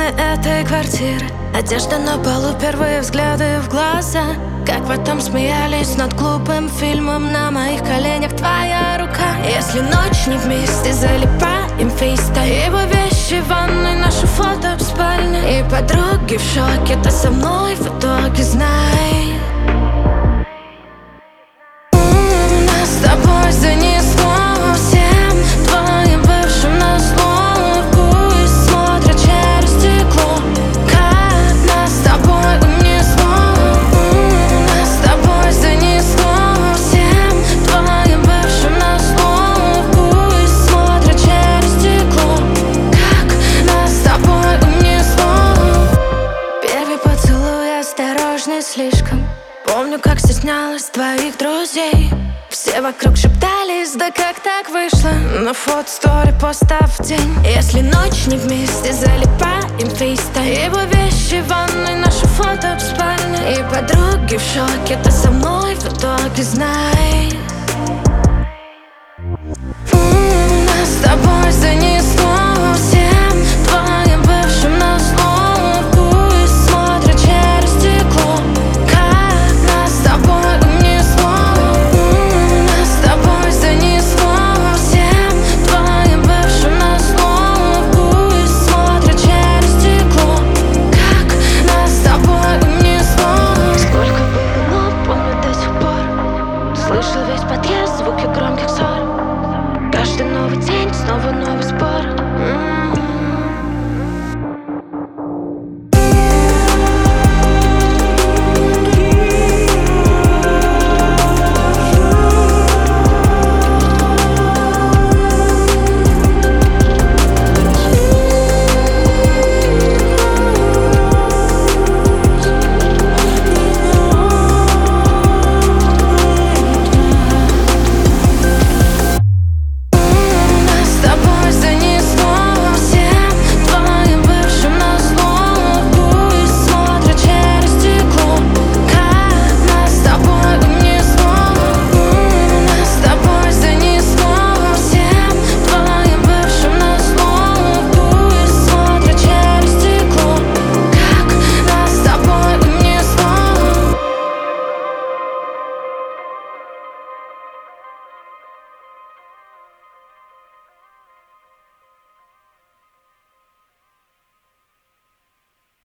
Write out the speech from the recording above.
стены этой квартиры, одежда на полу, первые взгляды в глаза. Как потом смеялись над глупым фильмом, на моих коленях твоя рука. Если ночь не вместе, залипаем фейстайм. Его вещи в ванной, наши фото в спальне. И подруги в шоке, ты со мной в итоге знай. Нас с тобой занесло всем твоим бывшим назло. Пусть смотрят через стекло, как нас с тобой унесло. Нас с тобой занесло всем твоим бывшим назло. Пусть смотрят через стекло, как нас с тобой унесло. Первый поцелуй осторожный слишком. Помню, как стеснялась твоих друзей. Все вокруг шептались, да как так вышло. На фото-стори постав в день. Если ночь не вместе, залипаем фейстайм. Его вещи в ванной, наши фото в спальне. И подруги в шоке, ты со мной в итоге знай.